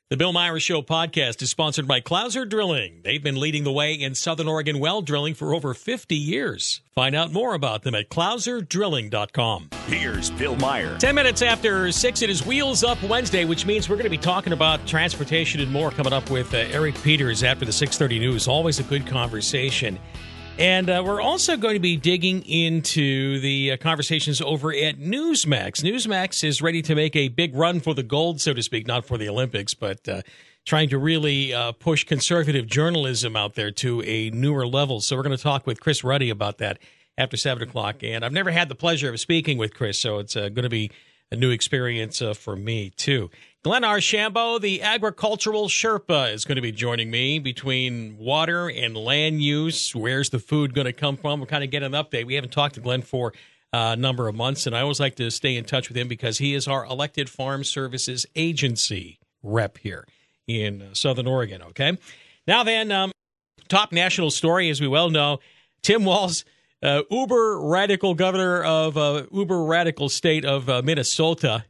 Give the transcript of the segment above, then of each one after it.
The Bill Myers Show podcast is sponsored by Clouser Drilling. They've been leading the way in Southern Oregon well drilling for over 50 years. Find out more about them at clouserdrilling.com. Here's Bill Myers. 10 minutes after 6, it is Wheels Up Wednesday, which means we're going to be talking about transportation and more coming up with Eric Peters after the 6:30 news. Always a good conversation. And we're also going to be digging into the conversations over at Newsmax. Newsmax is ready to make a big run for the gold, so to speak, not for the Olympics, but trying to really push conservative journalism out there to a newer level. So we're going to talk with Chris Ruddy about that after 7 o'clock. And I've never had the pleasure of speaking with Chris, so it's going to be a new experience for me, too. Glenn Archambault, the agricultural Sherpa, is going to be joining me between water and land use. Where's the food going to come from? We'll kind of get an update. We haven't talked to Glenn for a number of months, and I always like to stay in touch with him because he is our elected Farm Services Agency rep here in Southern Oregon, okay? Now then, top national story, as we well know, Tim Walz, uber radical governor of uber radical state of Minnesota,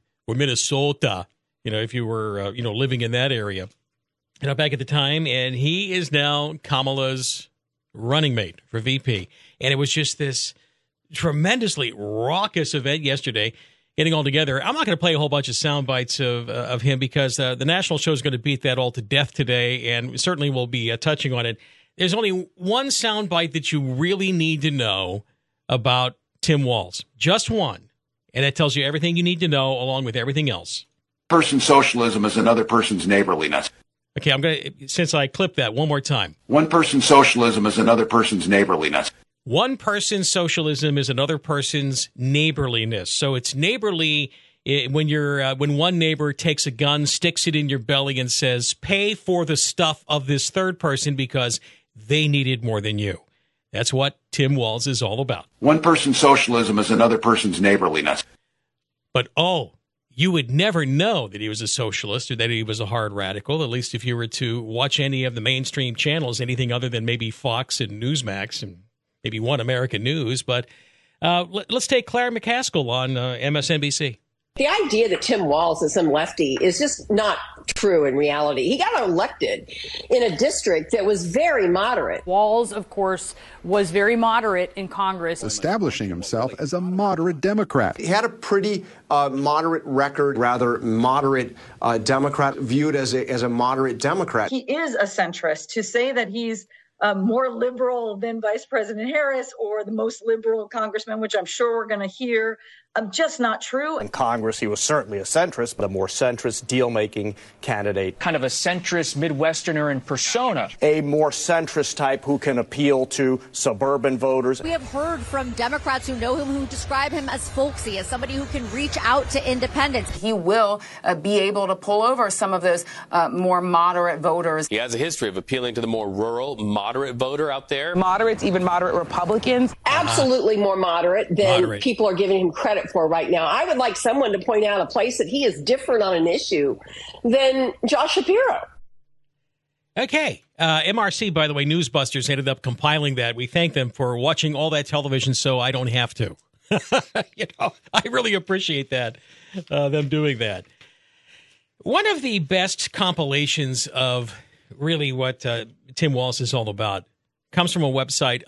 if you were living in that area, back at the time, and he is now Kamala's running mate for VP. And it was just this tremendously raucous event yesterday, getting all together. I'm not going to play a whole bunch of sound bites of him because the national show is going to beat that all to death today, and certainly we'll be touching on it. There's only one soundbite that you really need to know about Tim Walz. Just one. And that tells you everything you need to know along with everything else. Person's socialism is another person's neighborliness. Okay, I'm going to, since I clipped that one more time. One person's socialism is another person's neighborliness. One person's socialism is another person's neighborliness. So it's neighborly when one neighbor takes a gun, sticks it in your belly and says, pay for the stuff of this third person because they need it more than you. That's what Tim Walz is all about. One person's socialism is another person's neighborliness. But, you would never know that he was a socialist or that he was a hard radical, at least if you were to watch any of the mainstream channels, anything other than maybe Fox and Newsmax and maybe One American News. But let's take Claire McCaskill on MSNBC. The idea that Tim Walz is some lefty is just not true in reality. He got elected in a district that was very moderate. Walz, of course, was very moderate in Congress. Establishing himself as a moderate Democrat. He had a pretty moderate record, rather moderate Democrat, viewed as a moderate Democrat. He is a centrist. To say that he's more liberal than Vice President Harris or the most liberal congressman, which I'm sure we're going to hear, just not true. In Congress, he was certainly a centrist, but a more centrist deal-making candidate. Kind of a centrist Midwesterner in persona. A more centrist type who can appeal to suburban voters. We have heard from Democrats who know him who describe him as folksy, as somebody who can reach out to independents. He will be able to pull over some of those more moderate voters. He has a history of appealing to the more rural, moderate voter out there. Moderates, even moderate Republicans. Absolutely more moderate than people are giving him credit for right now. I would like someone to point out a place that he is different on an issue than Josh Shapiro. Okay. MRC, by the way, Newsbusters ended up compiling that. We thank them for watching all that television so I don't have to. I really appreciate that, them doing that. One of the best compilations of really what Tim Walz is all about comes from a website,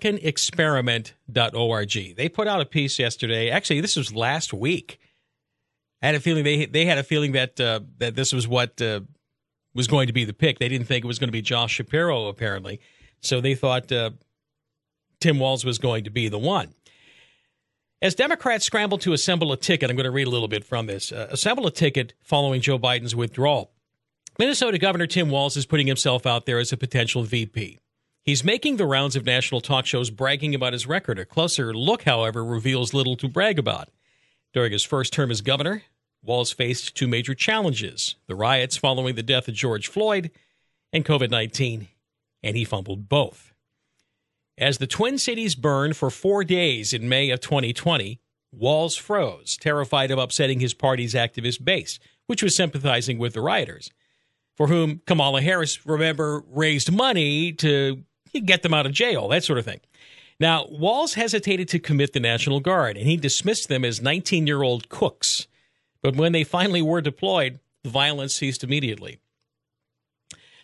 AmericanExperiment.org. They put out a piece yesterday. Actually, this was last week. I had a feeling they had a feeling that that this was what was going to be the pick. They didn't think it was going to be Josh Shapiro, apparently. So they thought Tim Walz was going to be the one. As Democrats scramble to assemble a ticket, I'm going to read a little bit from this. Assemble a ticket following Joe Biden's withdrawal. Minnesota Governor Tim Walz is putting himself out there as a potential VP. He's making the rounds of national talk shows bragging about his record. A closer look, however, reveals little to brag about. During his first term as governor, Walz faced two major challenges: the riots following the death of George Floyd and COVID-19, and he fumbled both. As the Twin Cities burned for 4 days in May of 2020, Walz froze, terrified of upsetting his party's activist base, which was sympathizing with the rioters, for whom Kamala Harris, remember, raised money to get them out of jail, that sort of thing. Now, Walz hesitated to commit the National Guard, and he dismissed them as 19-year-old cooks. But when they finally were deployed, the violence ceased immediately.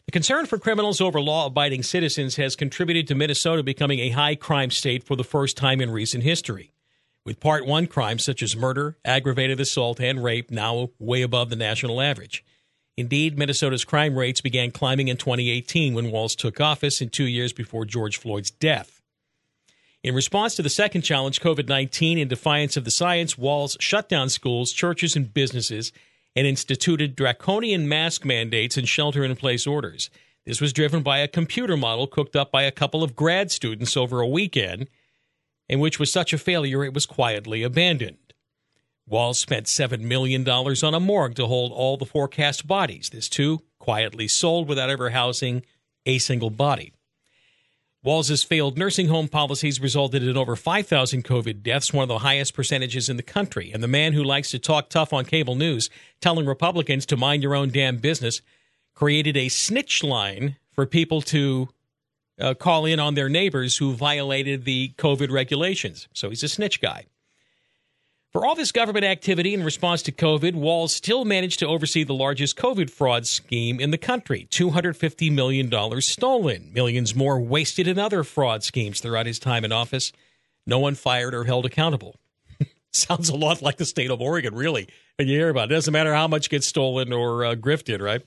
The concern for criminals over law-abiding citizens has contributed to Minnesota becoming a high-crime state for the first time in recent history, with Part 1 crimes such as murder, aggravated assault, and rape now way above the national average. Indeed, Minnesota's crime rates began climbing in 2018 when Walz took office and 2 years before George Floyd's death. In response to the second challenge, COVID-19, in defiance of the science, Walz shut down schools, churches, and businesses and instituted draconian mask mandates and shelter-in-place orders. This was driven by a computer model cooked up by a couple of grad students over a weekend, and which was such a failure it was quietly abandoned. Walz spent $7 million on a morgue to hold all the forecast bodies. This, too, quietly sold without ever housing a single body. Walz's failed nursing home policies resulted in over 5,000 COVID deaths, one of the highest percentages in the country. And the man who likes to talk tough on cable news, telling Republicans to mind your own damn business, created a snitch line for people to call in on their neighbors who violated the COVID regulations. So he's a snitch guy. For all this government activity in response to COVID, Walz still managed to oversee the largest COVID fraud scheme in the country, $250 million stolen, millions more wasted in other fraud schemes throughout his time in office. No one fired or held accountable. Sounds a lot like the state of Oregon, really, when you hear about it. It doesn't matter how much gets stolen or grifted, right?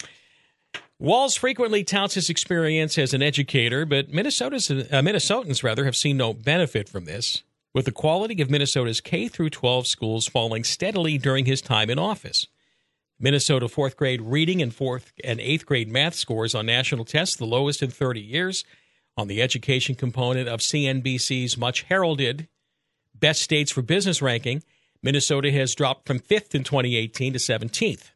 Walz frequently touts his experience as an educator, but Minnesotans have seen no benefit from this, with the quality of Minnesota's K-12 schools falling steadily during his time in office. Minnesota fourth grade reading and fourth and eighth grade math scores on national tests, the lowest in 30 years. On the education component of CNBC's much heralded Best States for Business ranking, Minnesota has dropped from 5th in 2018 to 17th.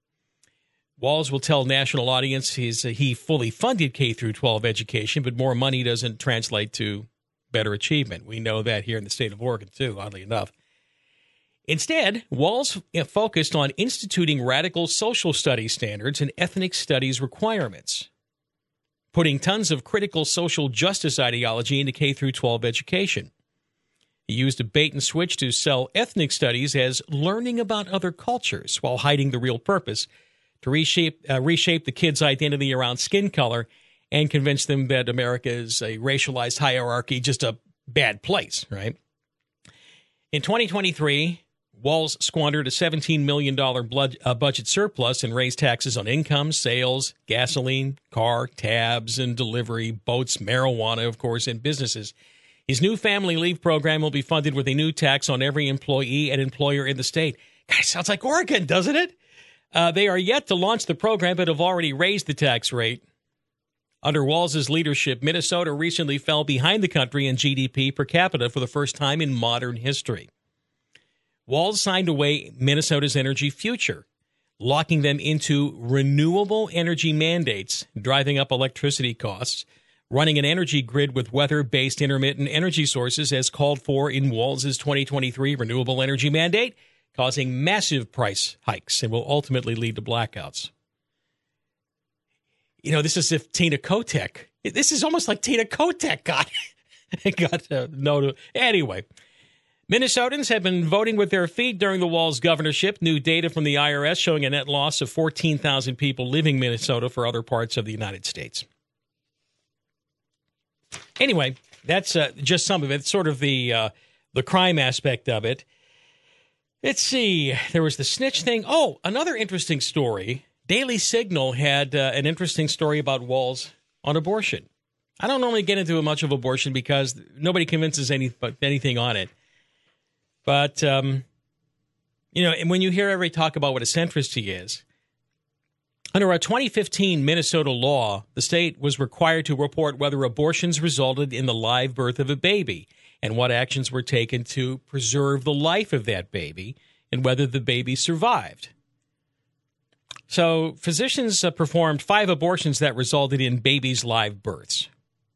Walz will tell national audience he fully funded K-12 education, but more money doesn't translate to better achievement. We know that here in the state of Oregon, too, oddly enough. Instead, Walz focused on instituting radical social studies standards and ethnic studies requirements, putting tons of critical social justice ideology into K-12 education. He used a bait and switch to sell ethnic studies as learning about other cultures while hiding the real purpose, to reshape the kids' identity around skin color and convince them that America is a racialized hierarchy, just a bad place, right? In 2023, Walz squandered a $17 million budget surplus and raised taxes on income, sales, gasoline, car, tabs, and delivery, boats, marijuana, of course, and businesses. His new family leave program will be funded with a new tax on every employee and employer in the state. God, it sounds like Oregon, doesn't it? They are yet to launch the program, but have already raised the tax rate. Under Walz's leadership, Minnesota recently fell behind the country in GDP per capita for the first time in modern history. Walz signed away Minnesota's energy future, locking them into renewable energy mandates, driving up electricity costs, running an energy grid with weather-based intermittent energy sources as called for in Walz's 2023 renewable energy mandate, causing massive price hikes and will ultimately lead to blackouts. You know, this is if Tina Kotek. This is almost like Tina Kotek got no. Anyway, Minnesotans have been voting with their feet during the Walz governorship. New data from the IRS showing a net loss of 14,000 people leaving Minnesota for other parts of the United States. Anyway, that's just some of it. Sort of the crime aspect of it. Let's see. There was the snitch thing. Oh, another interesting story. Daily Signal had an interesting story about Walz on abortion. I don't normally get into much of abortion because nobody convinces anything on it. But, and when you hear everybody talk about what a centrist he is, under a 2015 Minnesota law, the state was required to report whether abortions resulted in the live birth of a baby and what actions were taken to preserve the life of that baby and whether the baby survived. So physicians performed 5 abortions that resulted in babies' live births.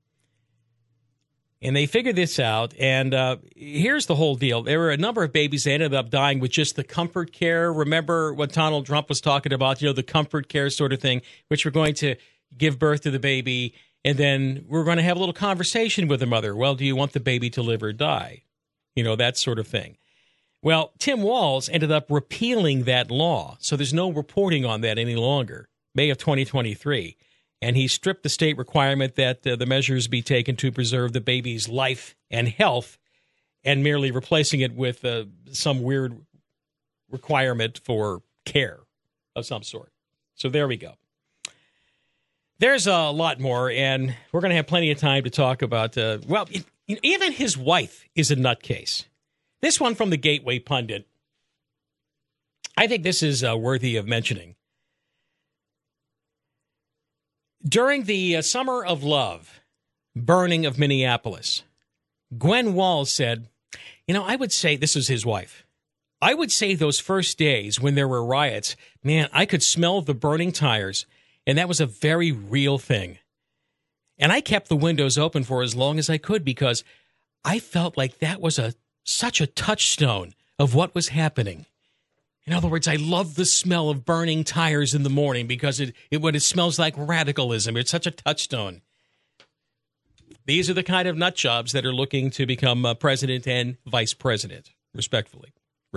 And they figured this out, and here's the whole deal. There were a number of babies that ended up dying with just the comfort care. Remember what Donald Trump was talking about, the comfort care sort of thing, which we're going to give birth to the baby, and then we're going to have a little conversation with the mother. Well, do you want the baby to live or die? That sort of thing. Well, Tim Walz ended up repealing that law, so there's no reporting on that any longer, May of 2023. and he stripped the state requirement that the measures be taken to preserve the baby's life and health, and merely replacing it with some weird requirement for care of some sort. So there we go. There's a lot more, and we're going to have plenty of time to talk about, even his wife is a nutcase. This one from the Gateway Pundit. I think this is worthy of mentioning. During the Summer of Love burning of Minneapolis, Gwen Walls said, I would say, this is his wife, I would say those first days when there were riots, man, I could smell the burning tires, and that was a very real thing. And I kept the windows open for as long as I could because I felt like that was such a touchstone of what was happening. In other words, I love the smell of burning tires in the morning because it smells like radicalism. It's such a touchstone. These are the kind of nut jobs that are looking to become president and vice president, respectively.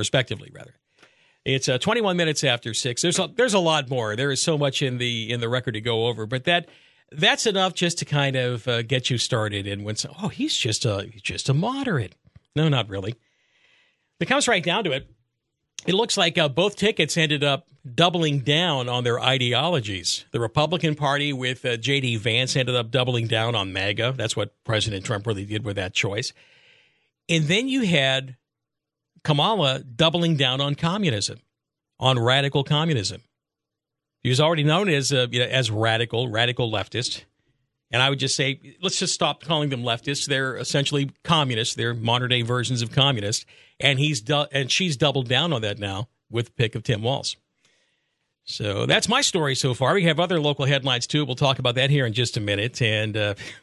It's 21 minutes after 6. There's a lot more. There is so much in the record to go over, but that's enough just to kind of get you started. And when he's just a moderate. No, not really. It comes right down to it. It looks like both tickets ended up doubling down on their ideologies. The Republican Party with J.D. Vance ended up doubling down on MAGA. That's what President Trump really did with that choice. And then you had Kamala doubling down on communism, on radical communism. He was already known as radical leftist. And I would just say, let's just stop calling them leftists. They're essentially communists. They're modern-day versions of communists. And she's doubled down on that now with the pick of Tim Walz. So that's my story so far. We have other local headlines, too. We'll talk about that here in just a minute. And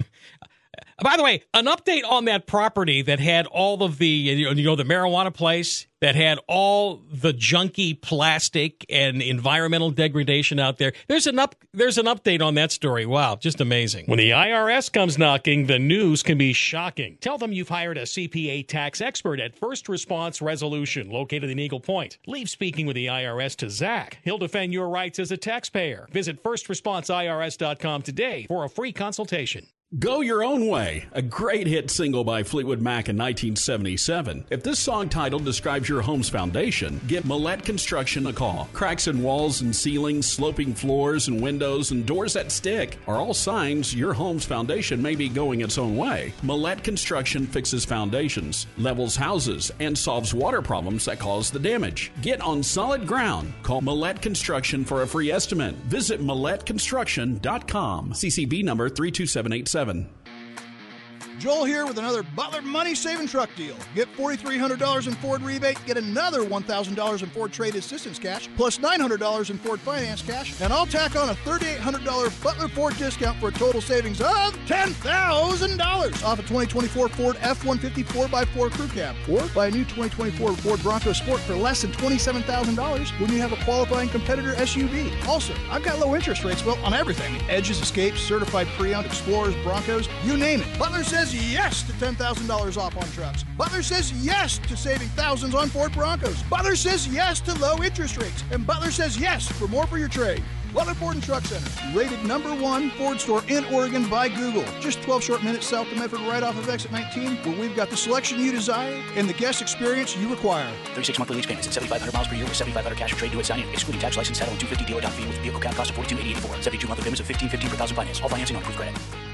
by the way, an update on that property that had all of the marijuana place that had all the junky plastic and environmental degradation out there. There's an update on that story. Wow, just amazing. When the IRS comes knocking, the news can be shocking. Tell them you've hired a CPA tax expert at First Response Resolution, located in Eagle Point. Leave speaking with the IRS to Zach. He'll defend your rights as a taxpayer. Visit FirstResponseIRS.com today for a free consultation. Go Your Own Way, a great hit single by Fleetwood Mac in 1977. If this song title describes your home's foundation, give Millette Construction a call. Cracks in walls and ceilings, sloping floors and windows, and doors that stick are all signs your home's foundation may be going its own way. Millette Construction fixes foundations, levels houses, and solves water problems that cause the damage. Get on solid ground. Call Millette Construction for a free estimate. Visit MilletteConstruction.com. CCB number 32787. Joel here with another Butler Money Saving Truck deal. Get $4,300 in Ford rebate, get another $1,000 in Ford Trade Assistance cash, plus $900 in Ford Finance cash, and I'll tack on a $3,800 Butler Ford discount for a total savings of $10,000 off a 2024 Ford F-150 4x4 Crew Cab. Or buy a new 2024 Ford Bronco Sport for less than $27,000 when you have a qualifying competitor SUV. Also, I've got low interest rates, on everything. Edges, Escapes, certified pre-owned Explorers, Broncos, you name it. Butler says yes to $10,000 off on trucks. Butler says yes to saving thousands on Ford Broncos. Butler says yes to low interest rates. And Butler says yes for more for your trade. Butler Ford and Truck Center, rated #1 Ford store in Oregon by Google. Just 12 short minutes south of Medford, right off of exit 19, where we've got the selection you desire and the guest experience you require. 36 monthly lease payments at 7,500 miles per year with 7,500 cash or trade due at signing, excluding tax, license, title, and $250 dealer down fee with vehicle cap cost of $42,884. 72 monthly payments of $1,550 per thousand finance. All financing on approved credit.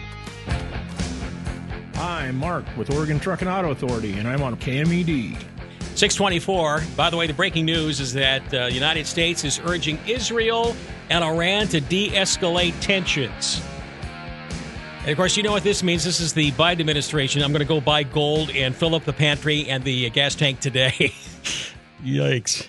Hi, I'm Mark with Oregon Truck and Auto Authority, and I'm on KMED. 624. By the way, the breaking news is that the United States is urging Israel and Iran to de-escalate tensions. And, of course, you know what this means. This is the Biden administration. I'm going to go buy gold and fill up the pantry and the gas tank today. Yikes.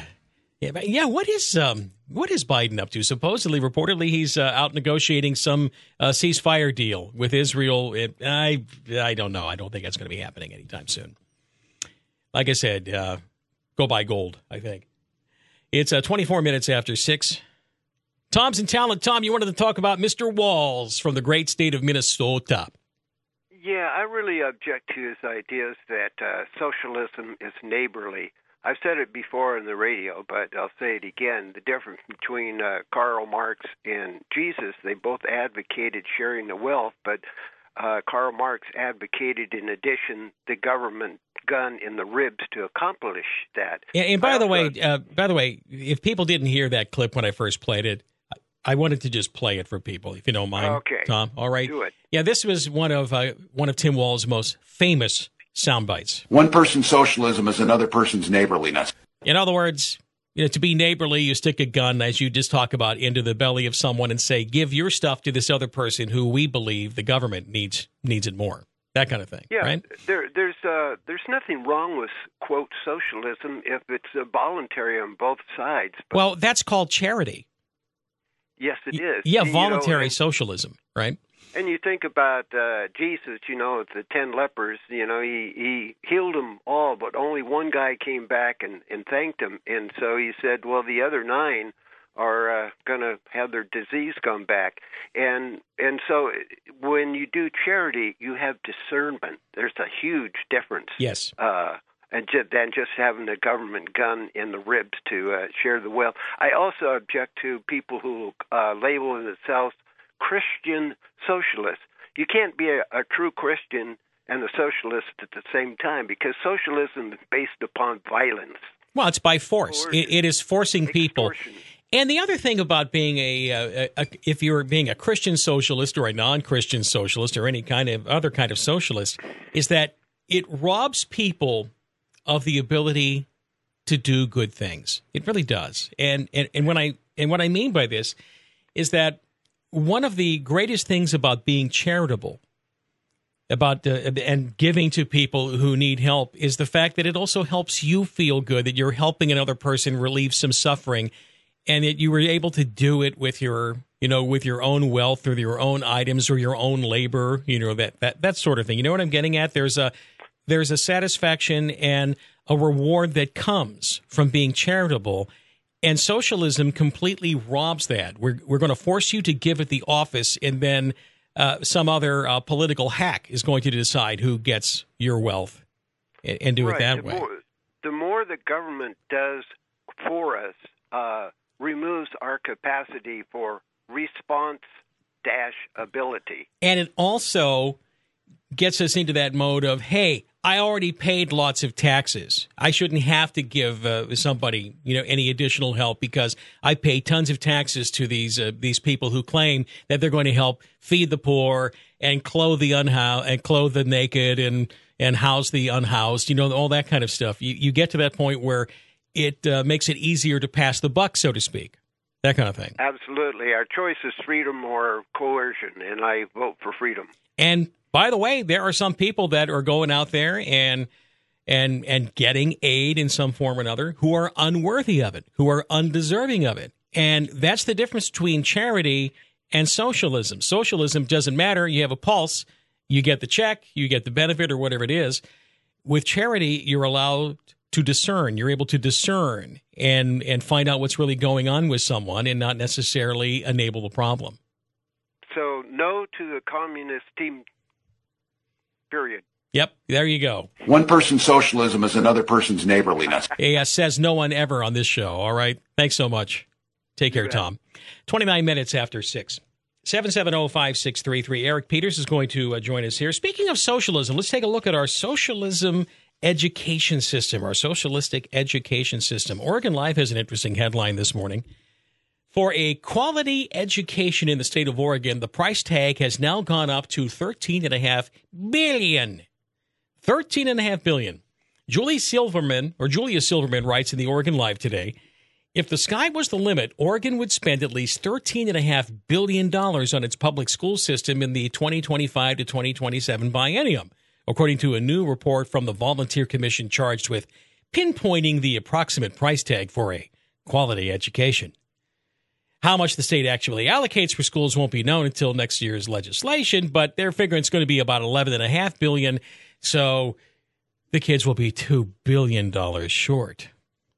What is Biden up to? Supposedly, reportedly, he's out negotiating some ceasefire deal with Israel. I don't know. I don't think that's going to be happening anytime soon. Like I said, go buy gold, I think. It's 24 minutes after 6. Tom's in town. Tom, you wanted to talk about Mr. Walz from the great state of Minnesota. Yeah, I really object to his ideas that socialism is neighborly. I've said it before in the radio, but I'll say it again. The difference between Karl Marx and Jesus, they both advocated sharing the wealth, but Karl Marx advocated, in addition, the government gun in the ribs to accomplish that. And by the way, if people didn't hear that clip when I first played it, I wanted to just play it for people, if you don't mind. Okay, Tom. All right. Do it. Yeah, this was one of Tim Walz's most famous sound bites. One person's socialism is another person's neighborliness. In other words, to be neighborly, you stick a gun, as you just talk about, into the belly of someone and say, give your stuff to this other person who we believe the government needs it more. That kind of thing. Yeah, right? There's nothing wrong with, quote, socialism if it's voluntary on both sides. But well, that's called charity. Yes, it is. Yeah, voluntary socialism, right? And you think about Jesus, the 10 lepers, he healed them all, but only one guy came back and thanked him. And so he said, well, the other 9 are going to have their disease come back. And so when you do charity, you have discernment. There's a huge difference. Yes. Than just having the government gun in the ribs to share the wealth. I also object to people who label themselves Christian socialists. You can't be a true Christian and a socialist at the same time, because socialism is based upon violence. Well, it's by force. It is forcing people. And the other thing about being if you're being a Christian socialist or a non-Christian socialist or any other kind of socialist, is that it robs people of the ability to do good things. It really does. And what I mean by this is that one of the greatest things about being charitable, and giving to people who need help, is the fact that it also helps you feel good that you're helping another person relieve some suffering, and that you were able to do it with your own wealth or your own items or your own labor, that sort of thing. You know what I'm getting at? There's a satisfaction and a reward that comes from being charitable, and socialism completely robs that. We're going to force you to give at the office, and then some other political hack is going to decide who gets your wealth and do it that way. The more the government does for us removes our capacity for response-ability. And it also gets us into that mode of, hey, I already paid lots of taxes. I shouldn't have to give somebody, any additional help because I pay tons of taxes to these people who claim that they're going to help feed the poor and clothe the naked and house the unhoused, all that kind of stuff. You get to that point where it makes it easier to pass the buck, so to speak. That kind of thing. Absolutely. Our choice is freedom or coercion, and I vote for freedom. And by the way, there are some people that are going out there and getting aid in some form or another who are unworthy of it, who are undeserving of it. And that's the difference between charity and socialism. Socialism doesn't matter. You have a pulse. You get the check. You get the benefit or whatever it is. With charity, you're allowed to discern. You're able to discern and find out what's really going on with someone and not necessarily enable the problem. So no to the communist team, period. Yep, there you go. One person's socialism is another person's neighborliness. Says no one ever on this show, all right? Thanks so much. Take care, Tom. 29 minutes after 6. 770-5633. Eric Peters is going to join us here. Speaking of socialism, let's take a look at our socialism education system, our socialistic education system. Oregon Live has an interesting headline this morning. For a quality education in the state of Oregon, the price tag has now gone up to $13.5 billion. $13.5 billion. Julia Silverman writes in the Oregon Live today, if the sky was the limit, Oregon would spend at least $13.5 billion on its public school system in the 2025 to 2027 biennium, according to a new report from the Volunteer Commission charged with pinpointing the approximate price tag for a quality education. How much the state actually allocates for schools won't be known until next year's legislation, but they're figuring it's going to be about $11.5 billion, so the kids will be $2 billion short.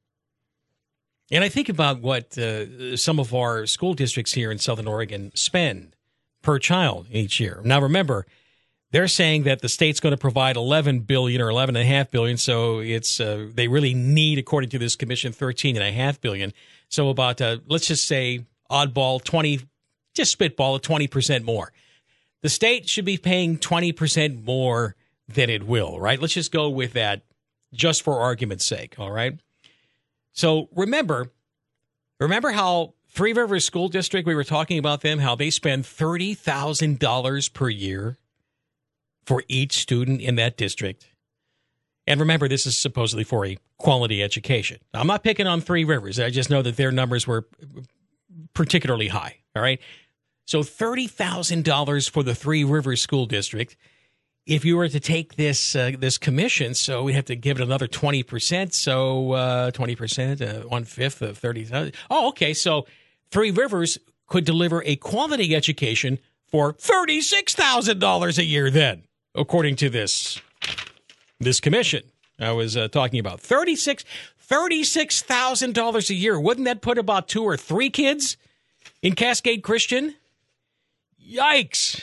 And I think about what some of our school districts here in Southern Oregon spend per child each year. Now, remember, They're saying that the state's going to provide $11 billion or $11.5 billion, so it's they really need, according to this commission, $13.5 billion. So about let's just say oddball 20, just spitball at 20% more. The state should be paying 20% more than it will, right? Let's just go with that, just for argument's sake. All right. So remember how Three Rivers School District, we were talking about them, how they spend $30,000 per year for each student in that district. And remember, this is supposedly for a quality education. I'm not picking on Three Rivers. I just know that their numbers were particularly high. All right. So $30,000 for the Three Rivers School District. If you were to take this commission, so we have to give it another 20%. So 20%, 1/5 of 30,000. Oh, okay. So Three Rivers could deliver a quality education for $36,000 a year then, according to this commission I was talking about. $36,000 a year. Wouldn't that put about 2 or 3 kids in Cascade Christian? Yikes.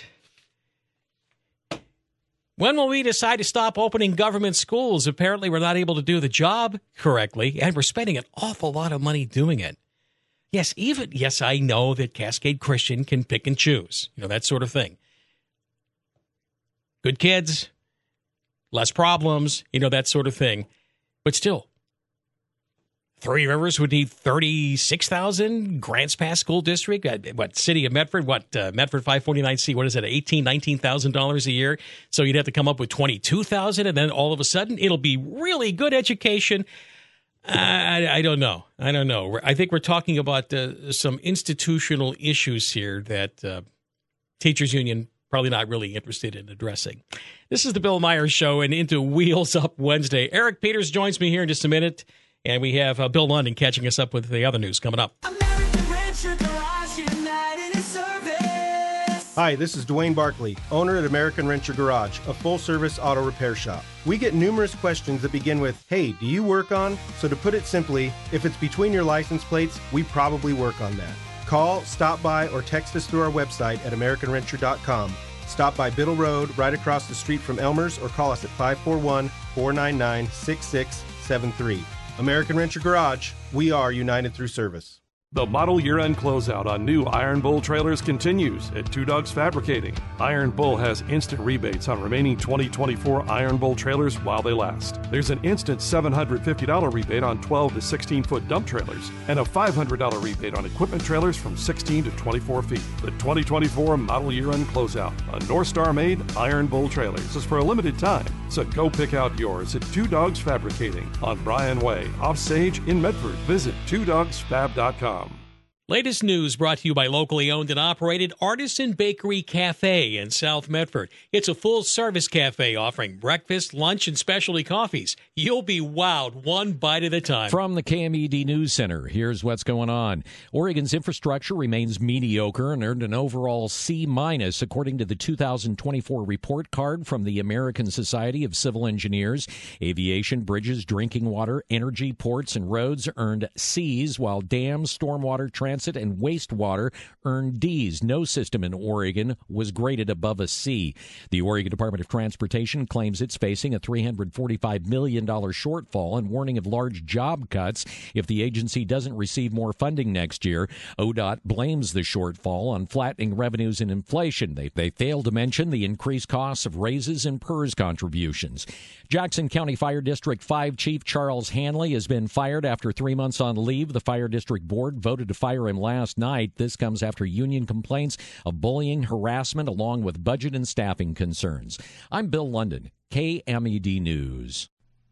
When will we decide to stop opening government schools? Apparently, we're not able to do the job correctly, and we're spending an awful lot of money doing it. Yes, I know that Cascade Christian can pick and choose, that sort of thing. Good kids, less problems, that sort of thing. But still, Three Rivers would need $36,000. Grants Pass School District, City of Medford, Medford 549C, what is it, $19,000 a year? So you'd have to come up with $22,000, and then all of a sudden it'll be really good education. I don't know. I think we're talking about some institutional issues here that Teachers Union probably not really interested in addressing. This is the Bill Myers Show, and into Wheels Up Wednesday. Eric Peters joins me here in just a minute, and we have Bill London catching us up with the other news coming up. Hi, this is Dwayne Barkley, owner at American Renter Garage, a full-service auto repair shop. We get numerous questions that begin with, hey, do you work on? So to put it simply, if it's between your license plates, we probably work on that. Call, stop by, or text us through our website at AmericanRenter.com. Stop by Biddle Road, right across the street from Elmer's, or call us at 541-499-6673. American Renter Garage, we are united through service. The model year-end closeout on new Iron Bull trailers continues at Two Dogs Fabricating. Iron Bull has instant rebates on remaining 2024 Iron Bull trailers while they last. There's an instant $750 rebate on 12 to 16-foot dump trailers and a $500 rebate on equipment trailers from 16 to 24 feet. The 2024 model year-end closeout on North Star-made Iron Bull trailers is for a limited time, so go pick out yours at Two Dogs Fabricating on Bryan Way, off Sage in Medford. Visit twodogsfab.com. Latest news brought to you by locally owned and operated Artisan Bakery Cafe in South Medford. It's a full-service cafe offering breakfast, lunch, and specialty coffees. You'll be wowed one bite at a time. From the KMED News Center, here's what's going on. Oregon's infrastructure remains mediocre and earned an overall C- according to the 2024 report card from the American Society of Civil Engineers. Aviation, bridges, drinking water, energy, ports, and roads earned Cs, while dams, stormwater, transit, and wastewater earned Ds. No system in Oregon was graded above a C. The Oregon Department of Transportation claims it's facing a $345 million shortfall and warning of large job cuts if the agency doesn't receive more funding next year. ODOT blames the shortfall on flattening revenues and inflation. They fail to mention the increased costs of raises and PERS contributions. Jackson County Fire District 5 Chief Charles Hanley has been fired after 3 months on leave. The Fire District Board voted to fire him last night. This comes after union complaints of bullying, harassment, along with budget and staffing concerns. I'm Bill London, KMED News.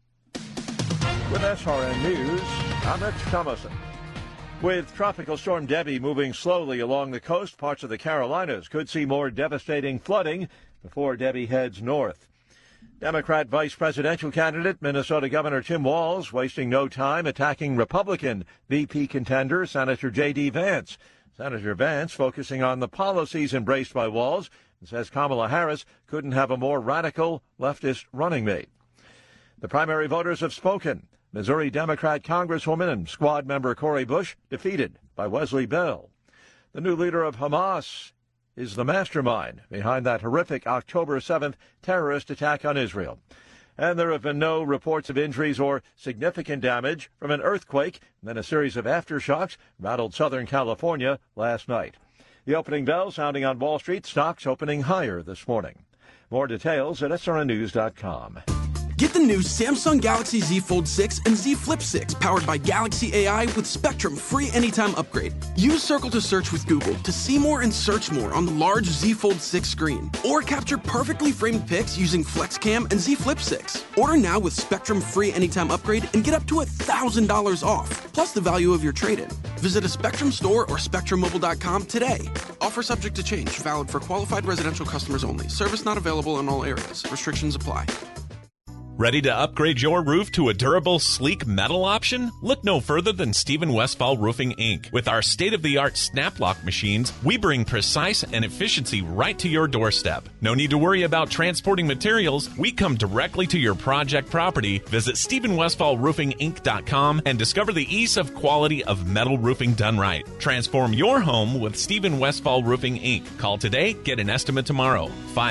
With SRN News, I'm Rich Thomason. With Tropical Storm Debbie moving slowly along the coast, parts of the Carolinas could see more devastating flooding before Debbie heads north. Democrat vice presidential candidate Minnesota Governor Tim Walz wasting no time attacking Republican VP contender Senator J.D. Vance. Senator Vance focusing on the policies embraced by Walz and says Kamala Harris couldn't have a more radical leftist running mate. The primary voters have spoken. Missouri Democrat Congresswoman and squad member Cori Bush defeated by Wesley Bell. The new leader of Hamas is the mastermind behind that horrific October 7th terrorist attack on Israel. And there have been no reports of injuries or significant damage from an earthquake and then a series of aftershocks rattled Southern California last night. The opening bell sounding on Wall Street, stocks opening higher this morning. More details at srnnews.com. Get the new Samsung Galaxy Z Fold 6 and Z Flip 6 powered by Galaxy AI with Spectrum free anytime upgrade. Use Circle to search with Google to see more and search more on the large Z Fold 6 screen. Or capture perfectly framed pics using FlexCam and Z Flip 6. Order now with Spectrum free anytime upgrade and get up to $1,000 off, plus the value of your trade-in. Visit a Spectrum store or SpectrumMobile.com today. Offer subject to change, valid for qualified residential customers only. Service not available in all areas. Restrictions apply. Ready to upgrade your roof to a durable, sleek metal option? Look no further than Stephen Westfall Roofing, Inc. With our state-of-the-art snap-lock machines, we bring precise and efficiency right to your doorstep. No need to worry about transporting materials. We come directly to your project property. Visit StephenWestfallRoofingInc.com and discover the ease of quality of metal roofing done right. Transform your home with Stephen Westfall Roofing, Inc. Call today, get an estimate tomorrow.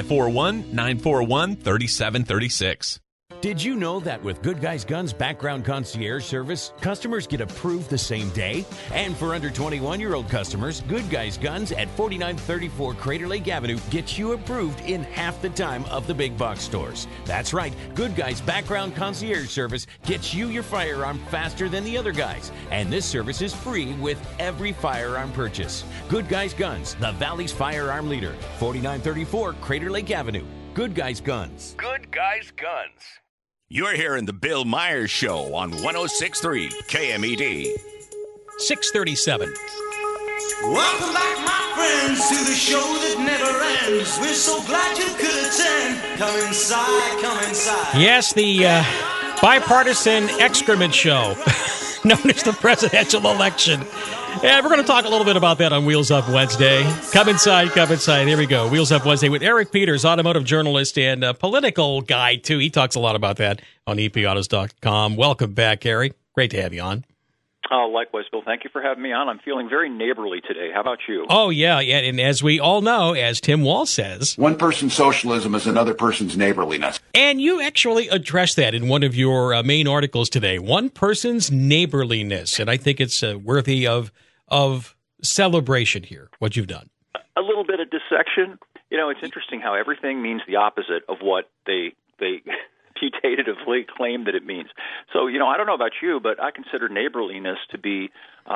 541-941-3736. Did you know that with Good Guys Guns Background Concierge Service, customers get approved the same day? And for under 21-year-old customers, Good Guys Guns at 4934 Crater Lake Avenue gets you approved in half the time of the big box stores. That's right, Good Guys Background Concierge Service gets you your firearm faster than the other guys. And this service is free with every firearm purchase. Good Guys Guns, the Valley's firearm leader, 4934 Crater Lake Avenue. Good Guys Guns. Good Guys Guns. You're hearing the Bill Myers Show on 106.3 KMED. 637. Welcome back, my friends, to the show that never ends. We're so glad you could attend. Come inside, come inside. Yes, the bipartisan excrement show known as the presidential election. Yeah, we're going to talk a little bit about that on Wheels Up Wednesday. Come inside, come inside. Here we go. Wheels Up Wednesday with Eric Peters, automotive journalist and a political guy, too. He talks a lot about that on epautos.com. Welcome back, Eric. Great to have you on. Oh, likewise, Bill. Thank you for having me on. I'm feeling very neighborly today. How about you? Oh, yeah. And as we all know, as Tim Walz says, one person's socialism is another person's neighborliness. And you actually addressed that in one of your main articles today. One person's neighborliness. And I think it's worthy of celebration here, what you've done. A little bit of dissection. You know, it's interesting how everything means the opposite of what they putatively claim that it means. So, you know, I don't know about you, but I consider neighborliness to be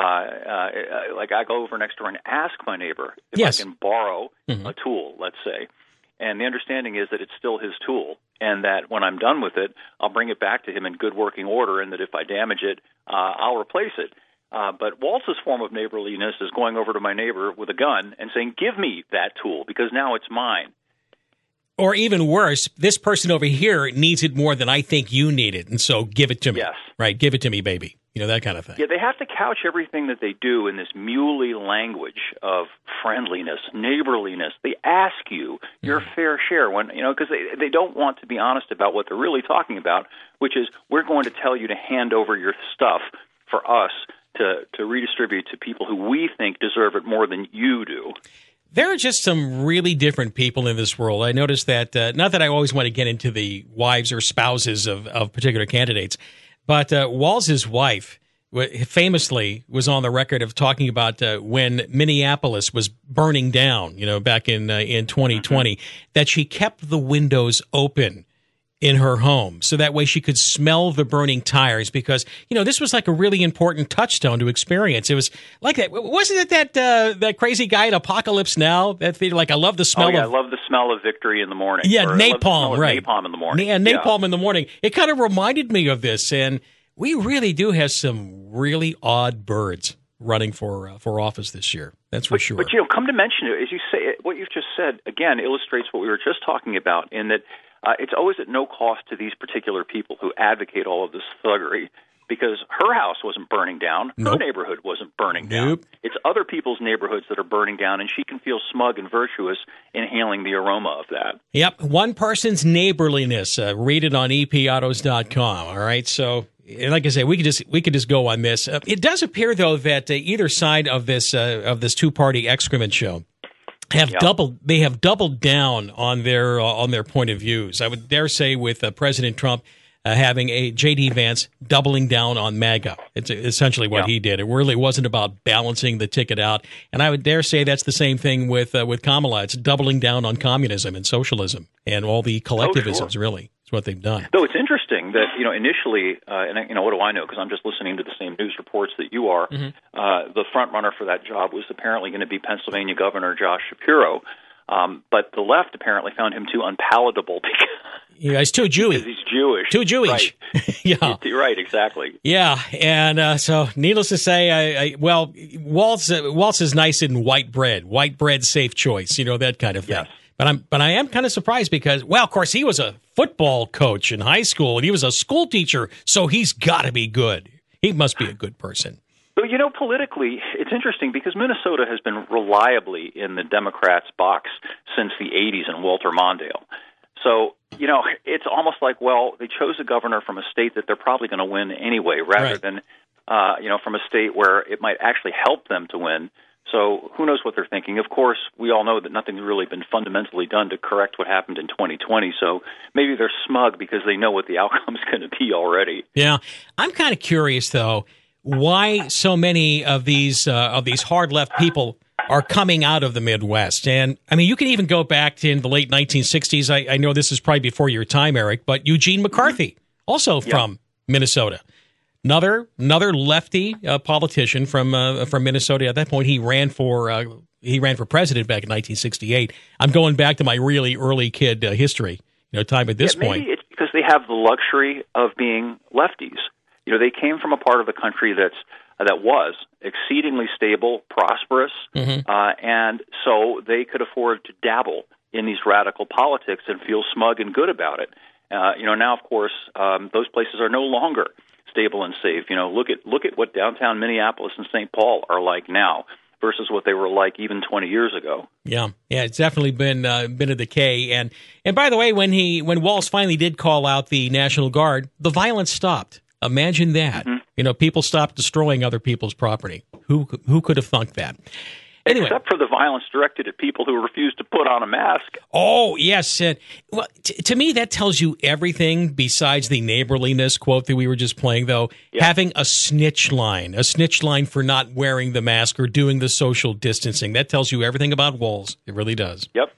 like I go over next door and ask my neighbor if I can borrow a tool, let's say. And the understanding is that it's still his tool and that when I'm done with it, I'll bring it back to him in good working order and that if I damage it, I'll replace it. But Walz's form of neighborliness is going over to my neighbor with a gun and saying, give me that tool because now it's mine. Or even worse, this person over here needs it more than I think you need it, and so give it to me. Yes. Right, give it to me, baby. You know, that kind of thing. Yeah, they have to couch everything that they do in this muley language of friendliness, neighborliness. They ask you your fair share when, you know, because they don't want to be honest about what they're really talking about, which is we're going to tell you to hand over your stuff for us to redistribute to people who we think deserve it more than you do. There are just some really different people in this world. I noticed that, not that I always want to get into the wives or spouses of particular candidates, but Walz's wife famously was on the record of talking about when Minneapolis was burning down, you know, back in 2020, that she kept the windows open in her home so that way she could smell the burning tires because, you know, this was like a really important touchstone to experience. It was like that. Wasn't it that crazy guy at Apocalypse Now? That thing, like, I love the smell I love the smell of victory in the morning. Yeah, napalm, right. Napalm in the morning. Yeah, napalm in the morning. It kind of reminded me of this, and we really do have some really odd birds running for office this year. That's for sure. But, you know, come to mention it, as you say, what you've just said, again, illustrates what we were just talking about in that it's always at no cost to these particular people who advocate all of this thuggery because her house wasn't burning down. Her neighborhood wasn't burning down. It's other people's neighborhoods that are burning down, and she can feel smug and virtuous inhaling the aroma of that. Yep. One person's neighborliness. Read it on epautos.com. All right. So, like I say, we could just go on this. It does appear, though, that either side of this two-party excrement show have doubled down on their point of views. I would dare say with President Trump having a J.D. Vance doubling down on MAGA. It's essentially what he did. It really wasn't about balancing the ticket out. And I would dare say that's the same thing with Kamala. It's doubling down on communism and socialism and all the collectivisms, really. It's what they've done. Though it's interesting that, initially, and what do I know, because I'm just listening to the same news reports that you are, the front runner for that job was apparently going to be Pennsylvania Governor Josh Shapiro. But the left apparently found him too unpalatable yeah, he's too Jewy. Because he's Jewish. Too Jewish. Right. Yeah. Right, exactly. Yeah, and so needless to say, Waltz is nice in white bread, safe choice, that kind of thing. Yes. But I am kind of surprised because, of course, he was a football coach in high school, and he was a school teacher, so he's got to be good. He must be a good person. But, politically, it's interesting because Minnesota has been reliably in the Democrats' box since the 80s and Walter Mondale. So, it's almost like, they chose a governor from a state that they're probably going to win anyway, rather than, from a state where it might actually help them to win. So who knows what they're thinking. Of course, we all know that nothing's really been fundamentally done to correct what happened in 2020. So maybe they're smug because they know what the outcome's going to be already. Yeah. I'm kind of curious, though, why so many of these hard left people are coming out of the Midwest. And, you can even go back to in the late 1960s. I know this is probably before your time, Eric, but Eugene McCarthy, also from Minnesota. Another lefty politician from Minnesota. At that point, he ran for president back in 1968. I'm going back to my really early kid history, time at this point. Maybe it's because they have the luxury of being lefties. They came from a part of the country that was exceedingly stable, prosperous, and so they could afford to dabble in these radical politics and feel smug and good about it. Now, of course, those places are no longer stable and safe. Look at what downtown Minneapolis and St. Paul are like now versus what they were like even 20 years ago. Yeah, it's definitely been a decay. And by the way, when Walz finally did call out the National Guard, the violence stopped. Imagine that. People stopped destroying other people's property. Who could have thunk that? Anyway. Except for the violence directed at people who refuse to put on a mask. Oh, yes. To me, that tells you everything besides the neighborliness quote that we were just playing, though. Yeah. Having a snitch line for not wearing the mask or doing the social distancing. That tells you everything about Walz. It really does. Yep.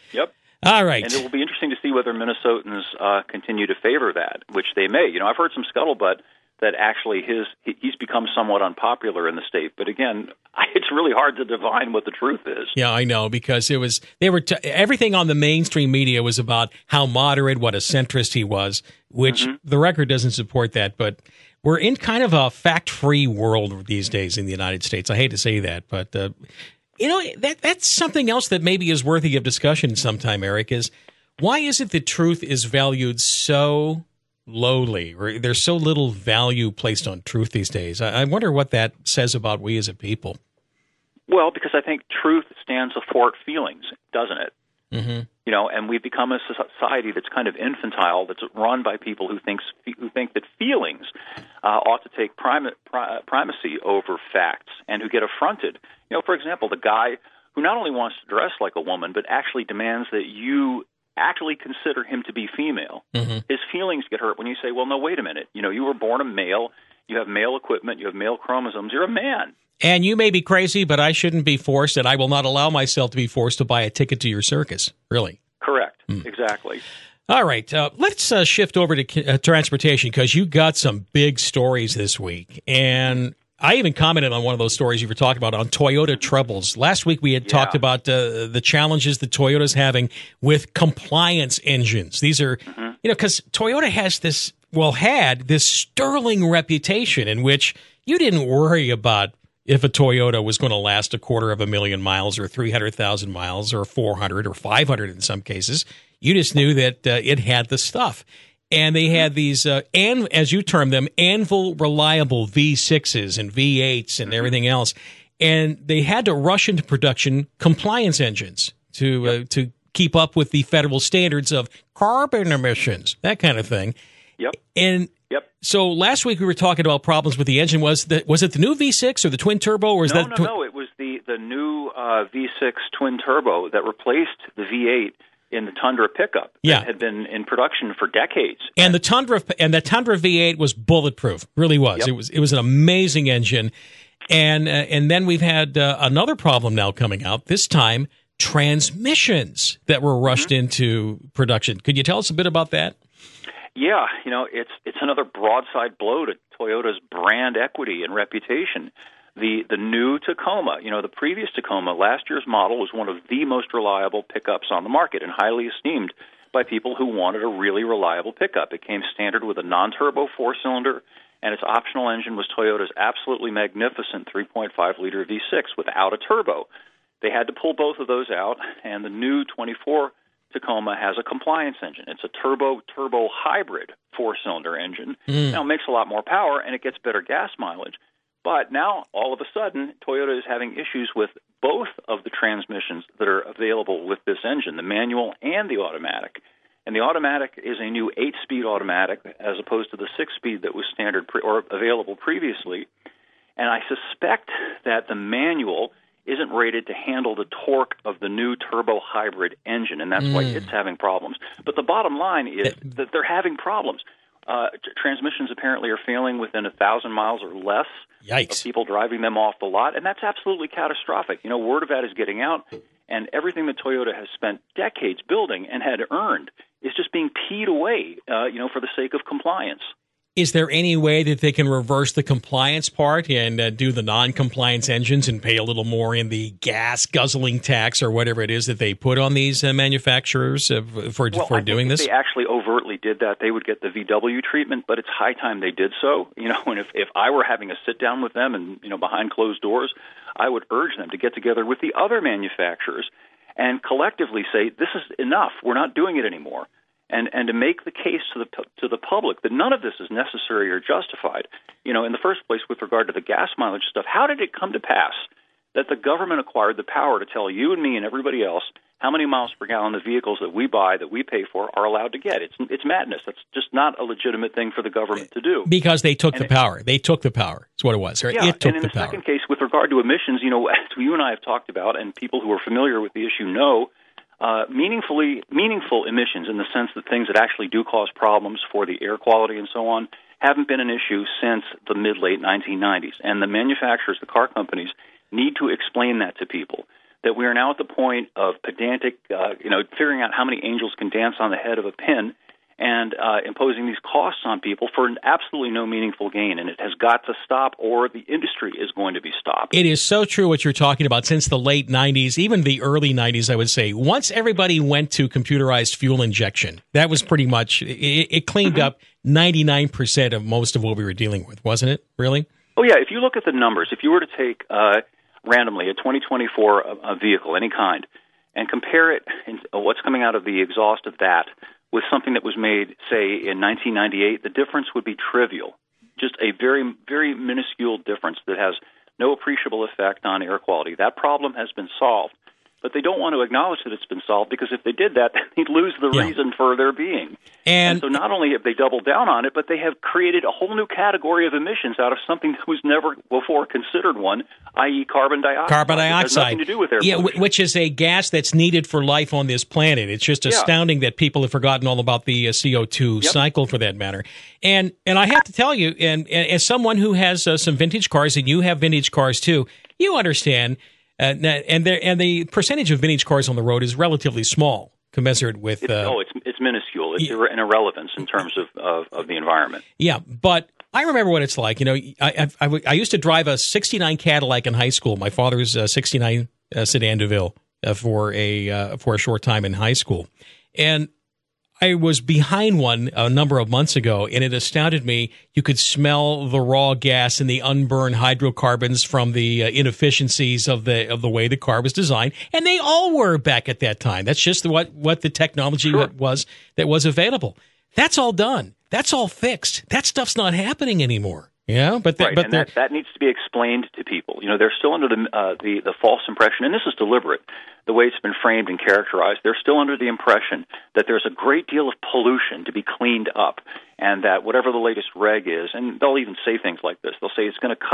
All right. And it will be interesting to see whether Minnesotans continue to favor that, which they may. I've heard some scuttlebutt that actually he's become somewhat unpopular in the state. But again, it's really hard to divine what the truth is. Yeah, I know, because everything on the mainstream media was about how moderate, what a centrist he was, which the record doesn't support that. But we're in kind of a fact-free world these days in the United States. I hate to say that, but that's something else that maybe is worthy of discussion sometime, Eric, is why is it that truth is valued so lowly, or there's so little value placed on truth these days? I wonder what that says about we as a people. Well, because I think truth stands athwart feelings, doesn't it? And we've become a society that's kind of infantile, that's run by people who think that feelings ought to take primacy over facts, and who get affronted. For example, the guy who not only wants to dress like a woman, but actually demands that you actually consider him to be female. His feelings get hurt when you say, well, no, wait a minute. You were born a male. You have male equipment. You have male chromosomes. You're a man. And you may be crazy, but I shouldn't be forced, and I will not allow myself to be forced to buy a ticket to your circus. Really? Correct. Exactly. All right. Let's shift over to transportation, because you got some big stories this week. And I even commented on one of those stories you were talking about on Toyota troubles. Last week we had talked about the challenges that Toyota's having with compliance engines. These are, because Toyota has had this sterling reputation in which you didn't worry about if a Toyota was going to last 250,000 miles or 300,000 miles or 400 or 500 in some cases. You just knew that it had the stuff. And they had these, as you term them, anvil reliable V6s and V8s and everything else. And they had to rush into production compliance engines to keep up with the federal standards of carbon emissions, that kind of thing. And so last week we were talking about problems with the engine. Was it the new V6 or the twin turbo, or No, it was the the new V6 twin turbo that replaced the V8 in the Tundra pickup that had been in production for decades. And the Tundra V8 was bulletproof, really was. Yep. It was an amazing engine. And then we've had another problem now coming out, this time transmissions that were rushed into production. Could you tell us a bit about that? Yeah, it's another broadside blow to Toyota's brand equity and reputation. The new Tacoma, the previous Tacoma, last year's model, was one of the most reliable pickups on the market and highly esteemed by people who wanted a really reliable pickup. It came standard with a non-turbo four-cylinder, and its optional engine was Toyota's absolutely magnificent 3.5-liter V6 without a turbo. They had to pull both of those out, and the new 24 Tacoma has a compliance engine. It's a turbo hybrid four-cylinder engine. Now, it makes a lot more power, and it gets better gas mileage. But now, all of a sudden, Toyota is having issues with both of the transmissions that are available with this engine, the manual and the automatic. And the automatic is a new 8-speed automatic as opposed to the 6-speed that was standard or available previously. And I suspect that the manual isn't rated to handle the torque of the new turbo hybrid engine, and that's why it's having problems. But the bottom line is that they're having problems. Transmissions apparently are failing within 1,000 miles or less of people driving them off the lot, and that's absolutely catastrophic. Word of that is getting out, and everything that Toyota has spent decades building and had earned is just being peed away, for the sake of compliance. Is there any way that they can reverse the compliance part and do the non-compliance engines and pay a little more in the gas guzzling tax or whatever it is that they put on these manufacturers for doing this? If they actually overtly did that, they would get the VW treatment, but it's high time they did so. And if I were having a sit down with them and, behind closed doors, I would urge them to get together with the other manufacturers and collectively say, this is enough. We're not doing it anymore. And to make the case to the public that none of this is necessary or justified. In the first place, with regard to the gas mileage stuff, how did it come to pass that the government acquired the power to tell you and me and everybody else how many miles per gallon the vehicles that we buy, that we pay for, are allowed to get? It's madness. That's just not a legitimate thing for the government to do. Because they took the power. They took the power. That's what it was. Right? Yeah, it took and in the second case, with regard to emissions, as you and I have talked about, and people who are familiar with the issue know, meaningful emissions in the sense that things that actually do cause problems for the air quality and so on haven't been an issue since the mid-late 1990s. And the manufacturers, the car companies, need to explain that to people, that we are now at the point of pedantic, figuring out how many angels can dance on the head of a pin and imposing these costs on people for absolutely no meaningful gain. And it has got to stop, or the industry is going to be stopped. It is so true what you're talking about. Since the late 90s, even the early 90s, I would say, once everybody went to computerized fuel injection, that was pretty much, it cleaned up 99% of most of what we were dealing with, wasn't it, really? Oh, yeah. If you look at the numbers, if you were to take randomly a 2024 vehicle, any kind, and compare it, what's coming out of the exhaust of that, with something that was made, say, in 1998, the difference would be trivial. Just a very, very minuscule difference that has no appreciable effect on air quality. That problem has been solved. But they don't want to acknowledge that it's been solved, because if they did that, they'd lose the reason for their being. And so not only have they doubled down on it, but they have created a whole new category of emissions out of something that was never before considered one, i.e. carbon dioxide. Carbon dioxide. It has nothing to do with air pollution. Which is a gas that's needed for life on this planet. It's just astounding that people have forgotten all about the CO2 cycle, for that matter. And I have to tell you, and as someone who has some vintage cars, and you have vintage cars too, you understand. And the percentage of vintage cars on the road is relatively small, commensurate with. It's minuscule. It's an irrelevance in terms of the environment. Yeah, but I remember what it's like. I used to drive a '69 Cadillac in high school. My father's '69 Sedan DeVille for a short time in high school, and I was behind one a number of months ago, and it astounded me. You could smell the raw gas and the unburned hydrocarbons from the inefficiencies of the way the car was designed, and they all were back at that time. That's just what the technology was that was available. That's all done. That's all fixed. That stuff's not happening anymore. Yeah, but that needs to be explained to people. They're still under the false impression, and this is deliberate, the way it's been framed and characterized. They're still under the impression that there's a great deal of pollution to be cleaned up, and that whatever the latest reg is, and they'll even say things like this. They'll say it's going to cut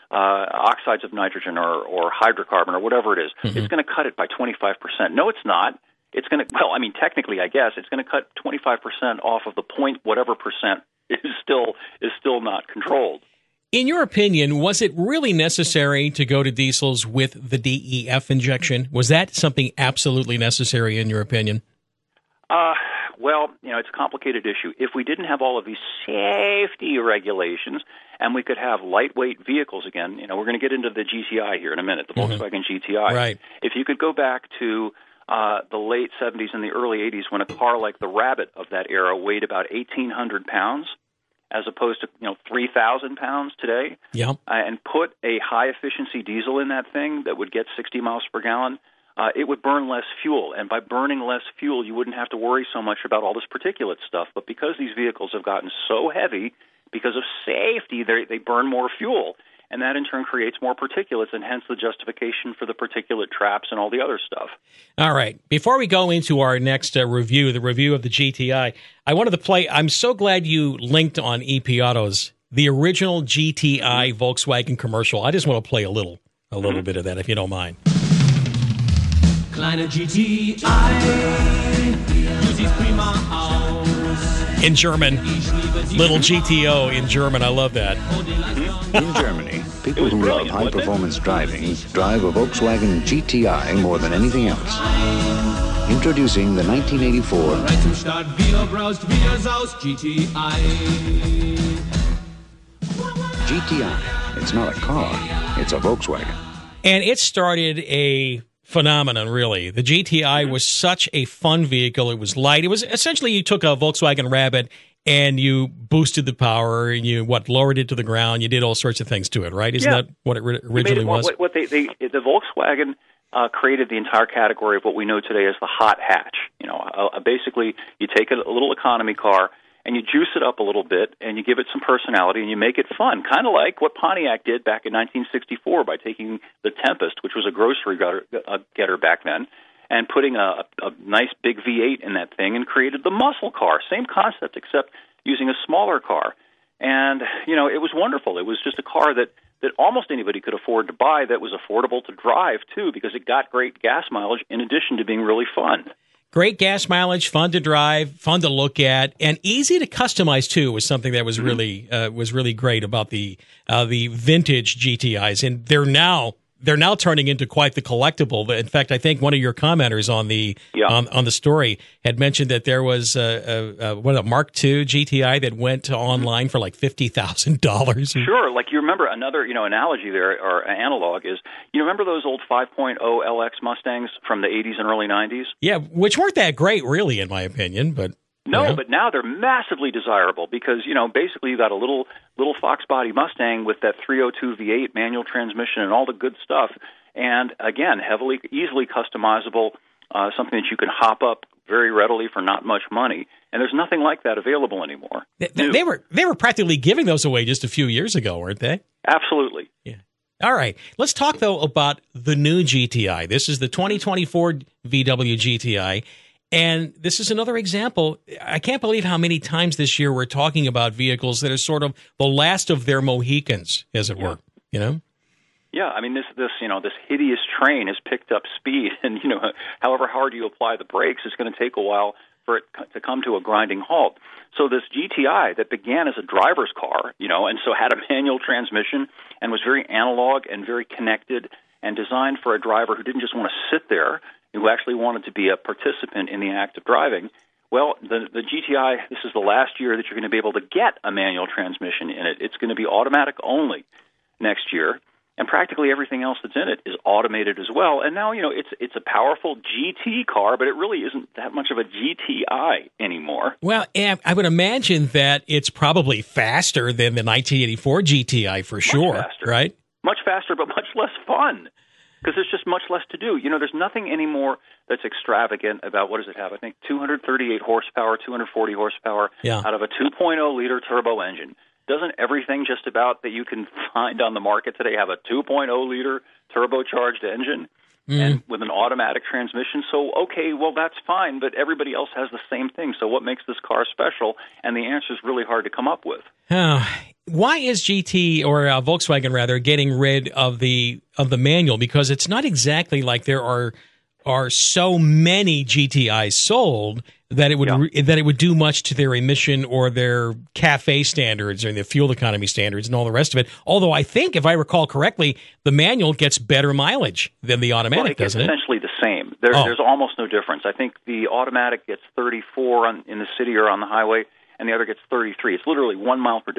oxides of nitrogen or hydrocarbon or whatever it is. Mm-hmm. It's going to cut it by 25%. No, it's not. It's going to, well, I mean, technically, I guess, it's going to cut 25% off of the point whatever percent is still not controlled. In your opinion, was it really necessary to go to diesels with the DEF injection? Was that something absolutely necessary in your opinion? Well, it's a complicated issue. If we didn't have all of these safety regulations and we could have lightweight vehicles again, we're going to get into the GTI here in a minute, the Volkswagen GTI. Right. If you could go back to the late 70s and the early 80s when a car like the Rabbit of that era weighed about 1,800 pounds as opposed to 3,000 pounds today, and put a high-efficiency diesel in that thing that would get 60 miles per gallon, it would burn less fuel. And by burning less fuel, you wouldn't have to worry so much about all this particulate stuff. But because these vehicles have gotten so heavy, because of safety, they burn more fuel. And that, in turn, creates more particulates, and hence the justification for the particulate traps and all the other stuff. All right. Before we go into our next review, the review of the GTI, I wanted to play, I'm so glad you linked on EP Autos, the original GTI Volkswagen commercial. I just want to play a little bit of that, if you don't mind. Kleine GTI, du siehst prima aus. In German. Little GTO in German. I love that. In Germany, people who love high-performance driving drive a Volkswagen GTI more than anything else. Introducing the 1984 GTI. It's not a car, it's a Volkswagen. And it started a phenomenon, really. The GTI was such a fun vehicle. It was light. It was essentially, you took a Volkswagen Rabbit and you boosted the power and you lowered it to the ground. You did all sorts of things to it, right? Isn't that what it originally was? What the Volkswagen created the entire category of what we know today as the hot hatch. Basically, you take a little economy car and you juice it up a little bit and you give it some personality and you make it fun, kind of like what Pontiac did back in 1964 by taking the Tempest, which was a grocery getter back then, and putting a nice big V8 in that thing and created the muscle car. Same concept, except using a smaller car. And, it was wonderful. It was just a car that almost anybody could afford to buy, that was affordable to drive, too, because it got great gas mileage in addition to being really fun. Great gas mileage, fun to drive, fun to look at, and easy to customize, too, was something that was really great about the vintage GTIs. And they're now turning into quite the collectible. In fact, I think one of your commenters on the on the story had mentioned that there was a Mark II GTI that went online for like $50,000. Sure, like you remember another analogy there or analog is you remember those old 5.0 LX Mustangs from the 80s and early 90s? Yeah, which weren't that great, really, in my opinion, but. No, but now they're massively desirable because, basically you got a little Fox body Mustang with that 302 V8 manual transmission and all the good stuff. And again, easily customizable, something that you can hop up very readily for not much money. And there's nothing like that available anymore. They were practically giving those away just a few years ago, weren't they? Absolutely. Yeah. All right. Let's talk, though, about the new GTI. This is the 2024 VW GTI. And this is another example. I can't believe how many times this year we're talking about vehicles that are sort of the last of their Mohicans, as it were. Yeah, I mean this hideous train has picked up speed, and however hard you apply the brakes, it's going to take a while for it to come to a grinding halt. So this GTI that began as a driver's car, and so had a manual transmission and was very analog and very connected and designed for a driver who didn't just want to sit there, who actually wanted to be a participant in the act of driving. Well, the GTI, this is the last year that you're going to be able to get a manual transmission in it. It's going to be automatic only next year, and practically everything else that's in it is automated as well. And now, it's a powerful GT car, but it really isn't that much of a GTI anymore. Well, I would imagine that it's probably faster than the 1984 GTI for sure, faster. Right? Much faster, but much less fun. Because there's just much less to do. There's nothing anymore that's extravagant about, what does it have? I think 238 horsepower, 240 horsepower out of a 2.0-liter turbo engine. Doesn't everything just about that you can find on the market today have a 2.0-liter turbocharged engine and with an automatic transmission? So, okay, well, that's fine, but everybody else has the same thing. So what makes this car special? And the answer is really hard to come up with. why is GT or Volkswagen rather getting rid of the manual? Because it's not exactly like there are so many GTIs sold that it would do much to their emission or their CAFE standards or their fuel economy standards and all the rest of it. Although I think, if I recall correctly, the manual gets better mileage than the automatic, doesn't it? It's essentially the same. There's almost no difference. I think the automatic gets 34 in the city or on the highway, and the other gets 33. It's literally 1 mile per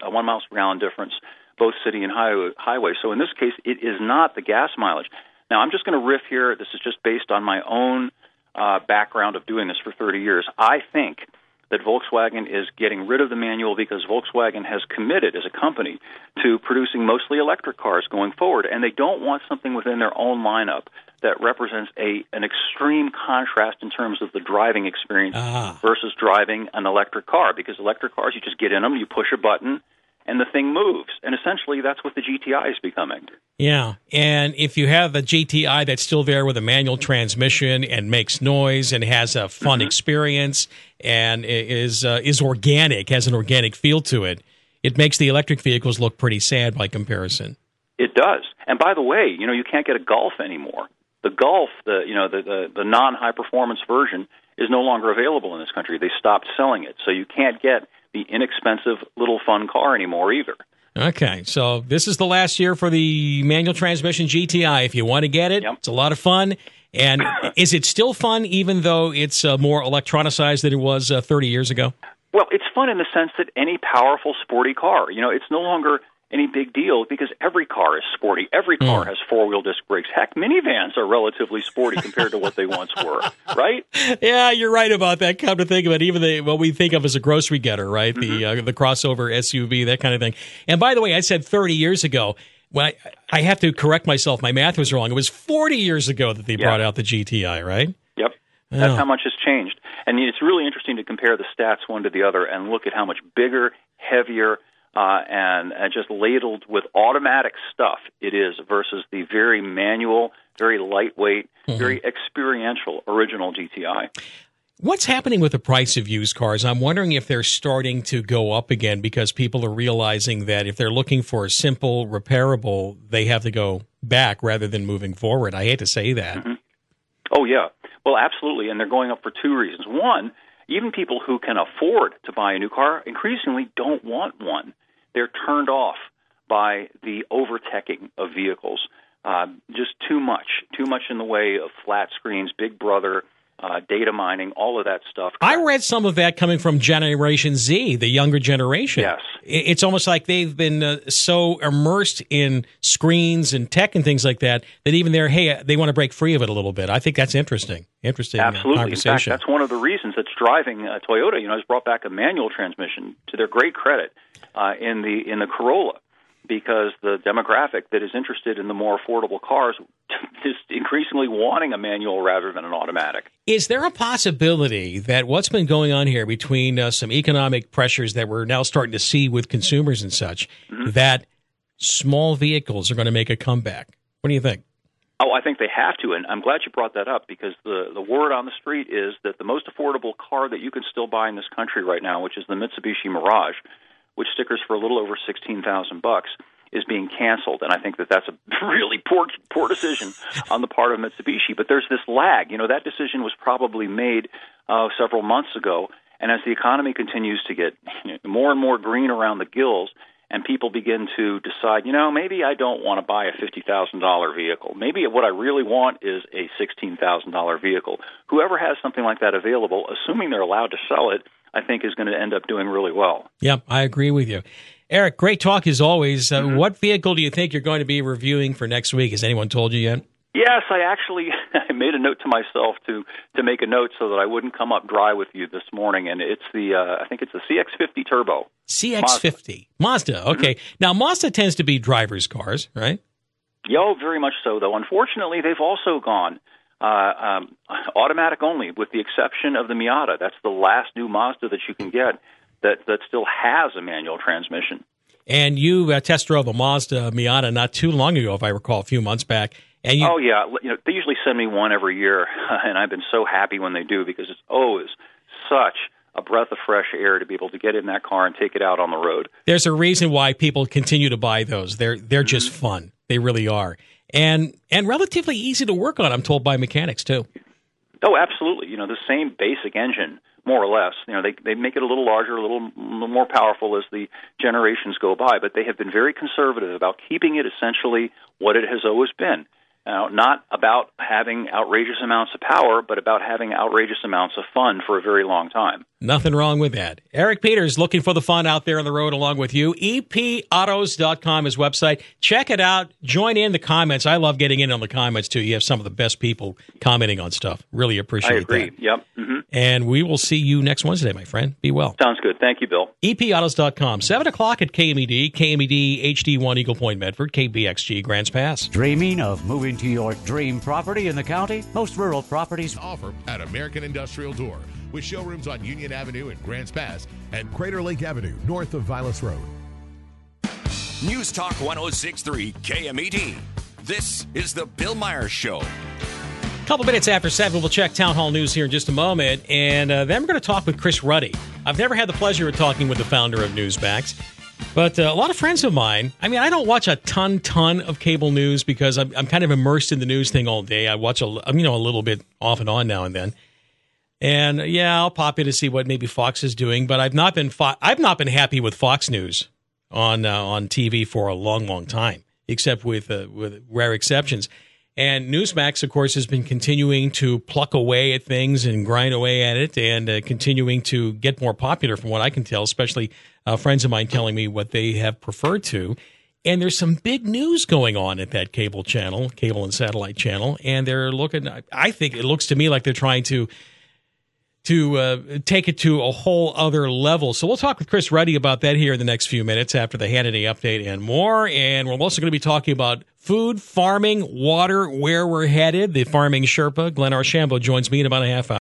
gallon difference, both city and highway. So in this case, it is not the gas mileage. Now, I'm just going to riff here. This is just based on my own background of doing this for 30 years. I think that Volkswagen is getting rid of the manual because Volkswagen has committed as a company to producing mostly electric cars going forward, and they don't want something within their own lineup that represents an extreme contrast in terms of the driving experience versus driving an electric car, because electric cars, you just get in them, you push a button, and the thing moves. And essentially, that's what the GTI is becoming. Yeah, and if you have a GTI that's still there with a manual transmission and makes noise and has a fun experience and is organic, has an organic feel to it, it makes the electric vehicles look pretty sad by comparison. It does. And by the way, you can't get a Golf anymore. The Golf, the non-high performance version, is no longer available in this country. They stopped selling it, so you can't get the inexpensive little fun car anymore either. Okay, so this is the last year for the manual transmission GTI. If you want to get it, It's a lot of fun. And is it still fun even though it's more electronicized than it was 30 years ago? Well, it's fun in the sense that any powerful, sporty car, it's no longer any big deal because every car is sporty. Every car has four-wheel disc brakes. Heck, minivans are relatively sporty compared to what they once were, right? Yeah, you're right about that. Come to think of it, even what we think of as a grocery getter, right? Mm-hmm. The crossover SUV, that kind of thing. And by the way, I said 30 years ago. Well, I have to correct myself. My math was wrong. It was 40 years ago that they brought out the GTI, right? Yep. That's how much has changed. And it's really interesting to compare the stats one to the other and look at how much bigger, heavier, and just ladled with automatic stuff it is versus the very manual, very lightweight, very experiential original GTI. What's happening with the price of used cars? I'm wondering if they're starting to go up again because people are realizing that if they're looking for a simple, repairable, they have to go back rather than moving forward. I hate to say that. Mm-hmm. Oh, yeah. Well, absolutely. And they're going up for two reasons. One, even people who can afford to buy a new car increasingly don't want one. They're turned off by the overteching of vehicles. Just too much in the way of flat screens, Big Brother, data mining, all of that stuff. I read some of that coming from Generation Z, the younger generation. Yes. It's almost like they've been so immersed in screens and tech and things like that even they want to break free of it a little bit. I think that's interesting. Absolutely. Conversation. In fact, that's one of the reasons that's driving Toyota. Has brought back a manual transmission to their great credit in the Corolla, because the demographic that is interested in the more affordable cars is increasingly wanting a manual rather than an automatic. Is there a possibility that what's been going on here between some economic pressures that we're now starting to see with consumers and such, that small vehicles are going to make a comeback? What do you think? Oh, I think they have to, and I'm glad you brought that up because the word on the street is that the most affordable car that you can still buy in this country right now, which is the Mitsubishi Mirage, which stickers for a little over $16,000, is being canceled. And I think that that's a really poor decision on the part of Mitsubishi. But there's this lag. That decision was probably made several months ago. And as the economy continues to get more and more green around the gills, and people begin to decide, maybe I don't want to buy a $50,000 vehicle. Maybe what I really want is a $16,000 vehicle. Whoever has something like that available, assuming they're allowed to sell it, I think is going to end up doing really well. Yep, I agree with you. Eric, great talk as always. What vehicle do you think you're going to be reviewing for next week? Has anyone told you yet? Yes, I actually made a note to myself to make a note so that I wouldn't come up dry with you this morning, and it's I think it's the CX-50 Turbo. CX-50. Mazda. Okay. Now, Mazda tends to be drivers' cars, right? Yeah, very much so, though. Unfortunately, they've also gone automatic only, with the exception of the Miata. That's the last new Mazda that you can get that still has a manual transmission. And you test drove a Mazda Miata not too long ago, if I recall, a few months back. And oh, yeah. They usually send me one every year, and I've been so happy when they do because it's always such a breath of fresh air to be able to get in that car and take it out on the road. There's a reason why people continue to buy those. They're just fun. They really are. And relatively easy to work on, I'm told, by mechanics, too. Oh, absolutely. The same basic engine, more or less. They make it a little larger, a little more powerful as the generations go by, but they have been very conservative about keeping it essentially what it has always been. Now, not about having outrageous amounts of power, but about having outrageous amounts of fun for a very long time. Nothing wrong with that. Eric Peters, looking for the fun out there on the road along with you. EPAutos.com is website. Check it out. Join in the comments. I love getting in on the comments, too. You have some of the best people commenting on stuff. Really appreciate that. I agree. That. Yep. Mm-hmm. And we will see you next Wednesday, my friend. Be well. Sounds good. Thank you, Bill. EPAutos.com. 7 o'clock at KMED, KMED HD1 Eagle Point, Medford, KBXG Grants Pass. Dreaming of moving to your dream property in the county? Most rural properties offer at American Industrial Door, with showrooms on Union Avenue in Grants Pass and Crater Lake Avenue north of Vilas Road. News Talk 106.3 KMED. This is the Bill Myers Show. A couple minutes after 7, we'll check Town Hall News here in just a moment, and then we're going to talk with Chris Ruddy. I've never had the pleasure of talking with the founder of Newsmax, but a lot of friends of mine, I don't watch a ton of cable news because I'm kind of immersed in the news thing all day. I watch a little bit off and on now and then. And yeah, I'll pop in to see what maybe Fox is doing, but I've not been happy with Fox News on TV for a long time, except with rare exceptions. And Newsmax, of course, has been continuing to pluck away at things and grind away at it, and continuing to get more popular, from what I can tell. Especially friends of mine telling me what they have preferred to. And there's some big news going on at that cable and satellite channel, and they're looking. I think it looks to me like they're trying to take it to a whole other level. So we'll talk with Chris Ruddy about that here in the next few minutes after the Hannity update and more. And we're also going to be talking about food, farming, water, where we're headed. The farming Sherpa, Glenn Archambault, joins me in about a half hour.